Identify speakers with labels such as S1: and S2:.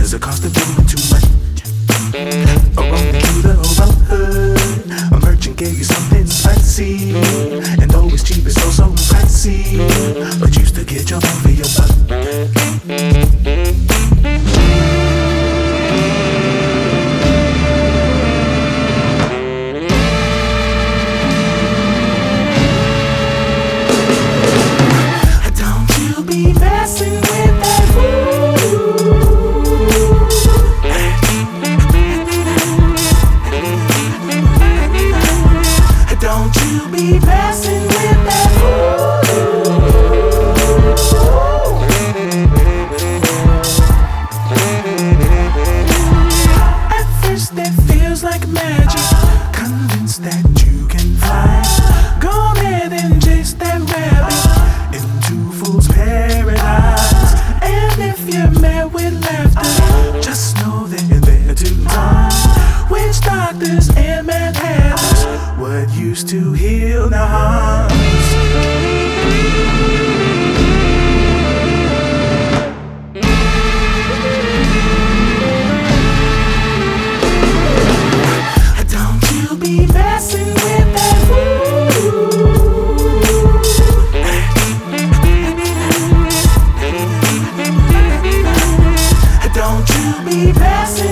S1: Does it cost a woman too much? A road to the road. A merchant gave you something spicy, and though it's cheap, it's so pricey, but you still get your bang for your buck. Don't you be messing with that fool. Don't you be messing with that fool. At first it feels like magic, convinced that you can fly. Go ahead and chase that rabbit into fool's paradise. And if you're met with laughter, just know that you're there to die. Witch doctors and mad hatters, what used to heal now harms. Don't you be messing with that fool. Don't you be messing